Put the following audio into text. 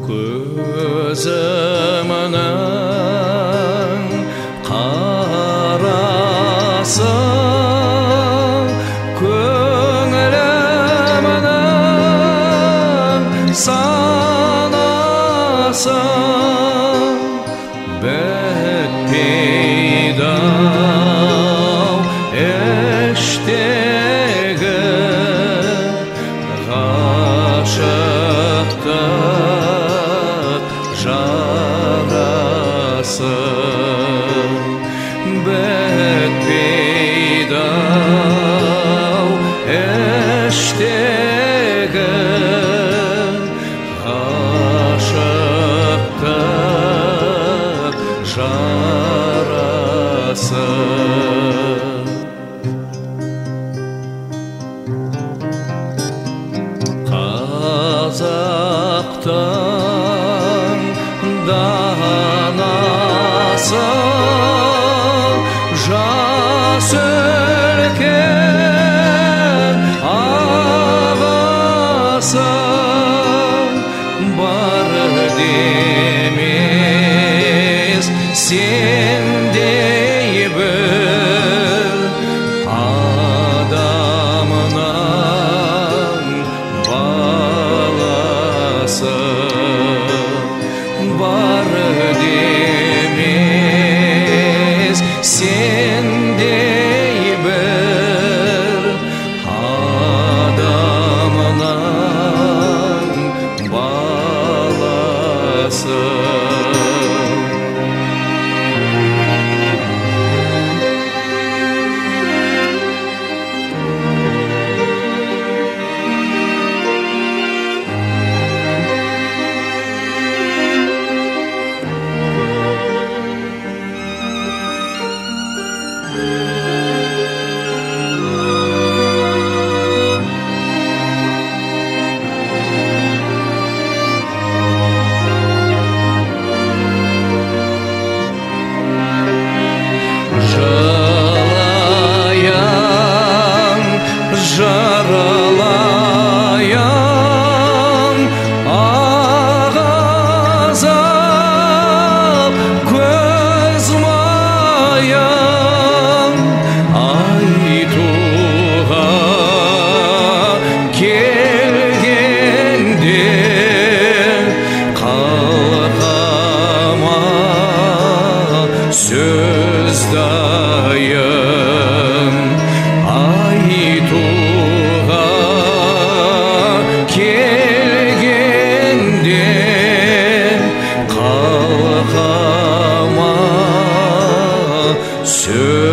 көзімнің қарасы көңілімнің санасы бітпейді-ау іштегі ғашықтық жарасы бітпейді-ау іштегі ғашықтық жарасы. Қазақтың данасы жас үлкен ағасы бар демес сендей бір адамның баласы бар демес сендей бір адамның баласы. Жаралайын ағазап көз майын айтуға келгенде қалқама сөз дайын айтуға келгенде қалқама сөз